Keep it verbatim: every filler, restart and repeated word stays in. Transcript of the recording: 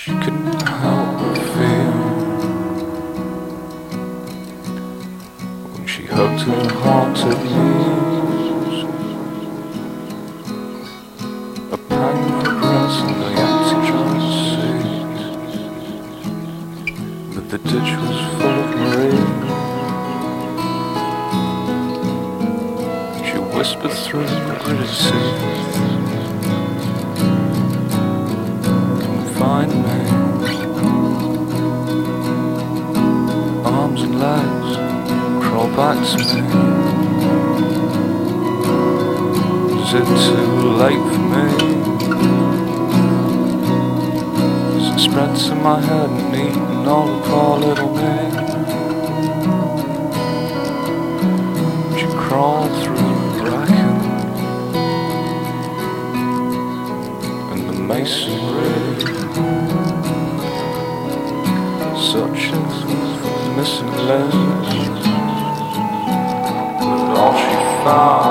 She couldn't help but feel when she hugged her haunted knees, a pang of regret in the empty driver's seat, that the ditch was full of marine. She whispered through the gritted seas, find me. Arms and legs crawl back to me. Is it too late for me? Is it spread to my head and eaten all the poor little me? She crawled through the bracken and the masonry, searching through the missing legs, but all she found